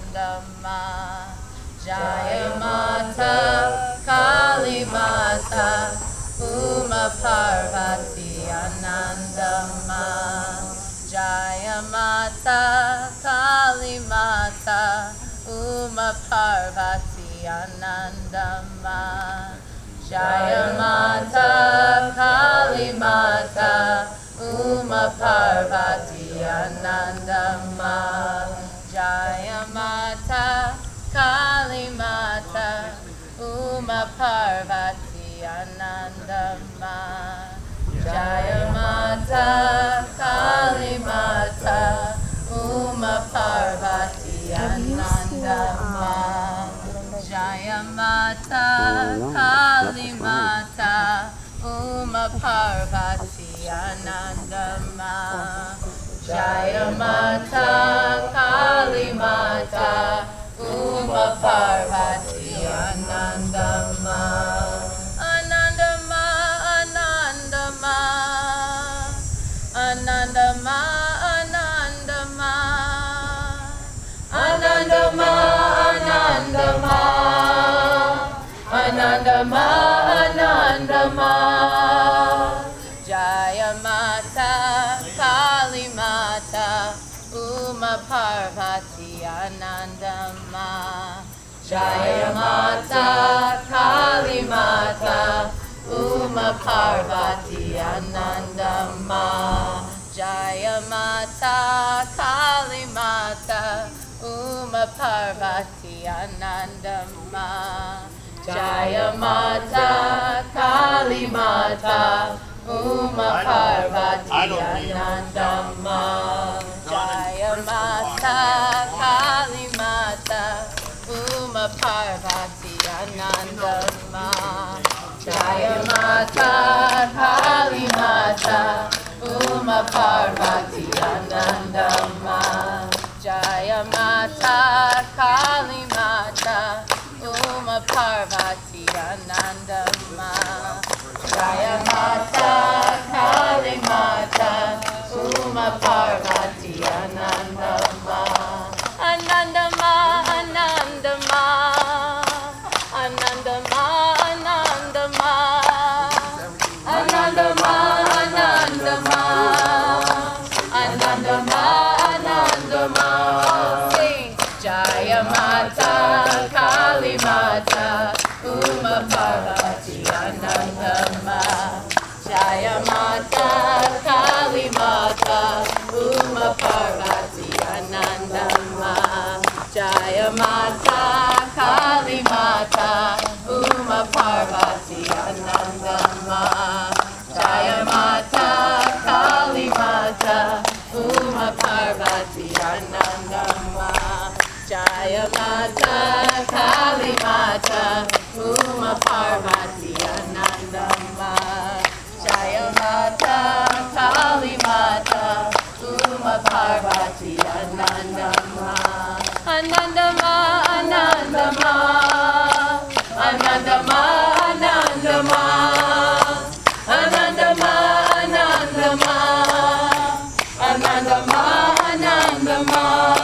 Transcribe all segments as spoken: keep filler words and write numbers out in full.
Anandama Jaya Mata Kali Mata Uma Parvati Anandama Jaya Mata Kali Mata Uma Parvati Anandama Jaya Mata Kali Mata Uma Parvati Anandama Jaya Mata Kali Mata Uma Parvati Anandama Jaya Mata Kali Mata Uma Parvati Anandama Jaya Mata Kali Mata Uma Parvati Anandama Jaya Mata Kali Mata Uma Parvati Anandama Anandama Anandama Anandama Anandama Anandama Anandama Anandama Jaya Mata Kali Mata Uma Parvati Anandama Jaya Mata Kali Mata Uma Parvati Anandama Jaya Mata Kali Mata Uma Parvati Anandama Jaya Mata Kali Mata Uma Parvati Anandama Jaya Mata Kali Mata Uma Parvati Anandama Jaya Mata Kali Mata Uma Parvati Anandama Jaya Mata Kali Mata Uma Parvati Anandama Jaya Mata Kali Mata Uma Parvati Anandama Anandama Anandama Anandama Anandama Anandama Anandama Anandama Sing Jaya Mata Kali Mata Uma Parvati Anandama Jaya Mata Kali Mata Uma Parvati Anandama Jaya Mata Kali Mata Uma Parvati Anandama Jaya Mata Kali Mata Uma Parvati Anandama Jaya Mata Kali Mata Uma Parvati Anandama Jaya Mata Kali Mata Uma Parvati Anandama Anandama Anandama Anandama Anandama Anandama Anandama Anandama Anandama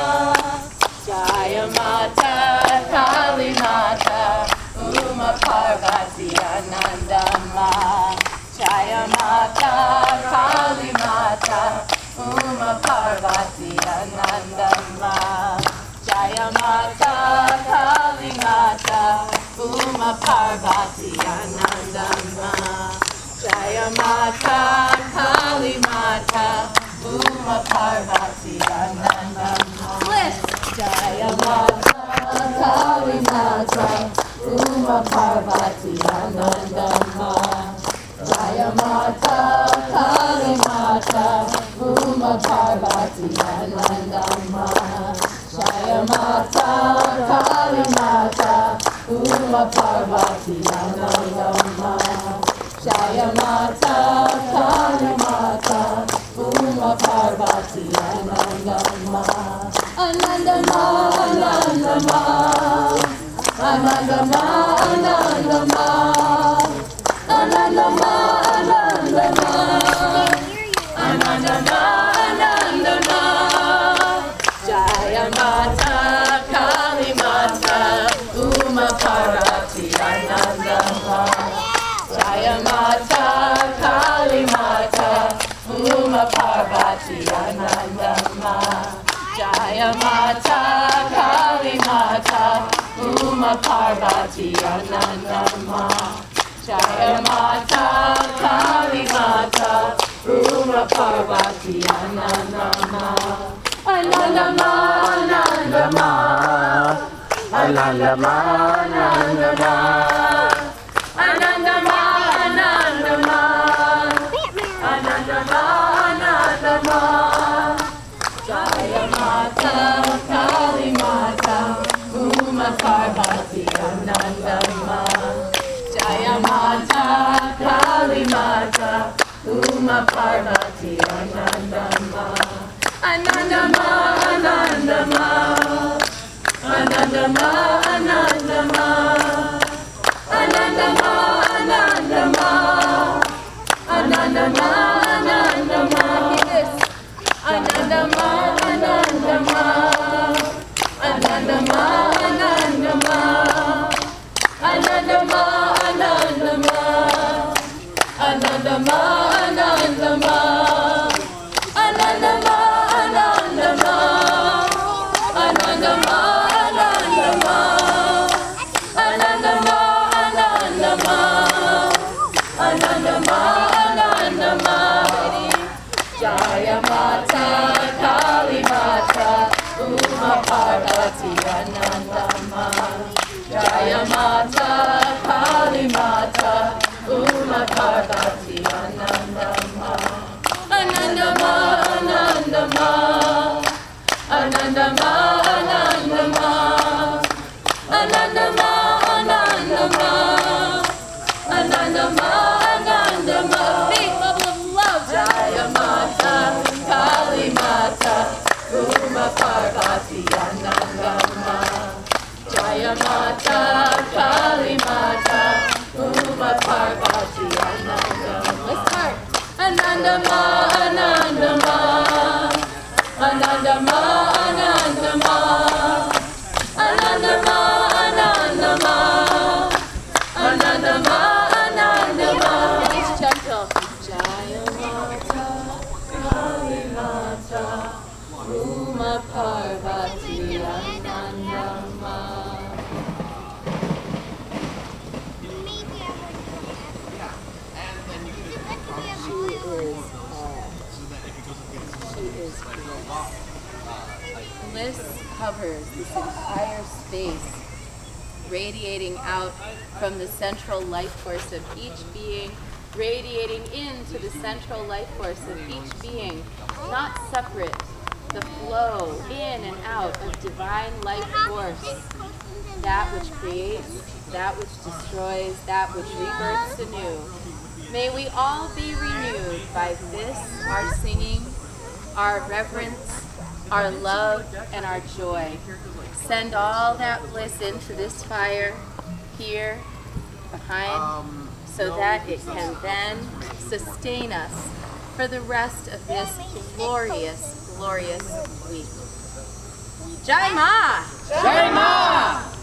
Jaya Mata Kali Mata Uma Parvati Anandama Jaya Mata Kali Mata Uma Parvati Anandama Jaya Mata Kali Mata Uma Parvati Anandama Jaya Mata Kali Mata Uma Parvati Anandama Jaya Mata Kali Mata Uma Parvati Anandama Jaya Mata Kali Mata Uma Parvati Anandama Jaya Mata Kali Mata Uma Parvati Anandama Jaya Mata Kali Mata Uma Parvati Anandama Anandama Anandama Anandama Anandama Anandama Anandama Anandama Anandama Jaya Mata Kali Jaya Mata Kali Mata Uma Parvati Anandama. Jaya Mata Kali Mata Uma Parvati Anandama. Anandama, Anandama, Anandama, Anandama, Anandama, Anandama, Anandama, Anandama. Jaya Mata Kali Mata Uma Parvati Anandama. Jaya Mata Kali Mata Uma Parvati Anandama. Anandama, Anandama, Anandama, Anandama, Anandama, Anandama, Anandama, Anandama. Yes. Anandama, Anandama, Anandama, Anandama, Anandama, Anandama, Anandama, Anandama. Anandama, Anandama, Anandama, Anandama, Anandama, Anandama, Anandama, Anandama. Jaya Mata Kali Mata Uma Parvati Anandama. Jaya Mata Kali Mata Uma Parvati Anandama. Anandama, Anandama, Anandama, Anandama, Anandama, Anandama, Anandama, Anandama. Big bubble of love. Jaya Mata Kali Mata Uma Parvati Anandama. Jaya Mata Kali Mata Uma Parvati Anandama. Let's start. Anandama, Anandama, Anandama, Anandama, Anandama, Anandama, Anandama, Anandama. It's gentle. Jaya Mata Kali Mata Uma Parvati Anandama. Bliss covers this entire space, radiating out from the central life force of each being, radiating into the central life force of each being, not separate, the flow in and out of divine life force, that which creates, that which destroys, that which rebirths anew. May we all be renewed by this, our singing, our reverence, our love, and our joy. Send all that bliss into this fire here behind so that it can then sustain us for the rest of this glorious, glorious week. Jai Ma! Jai Ma!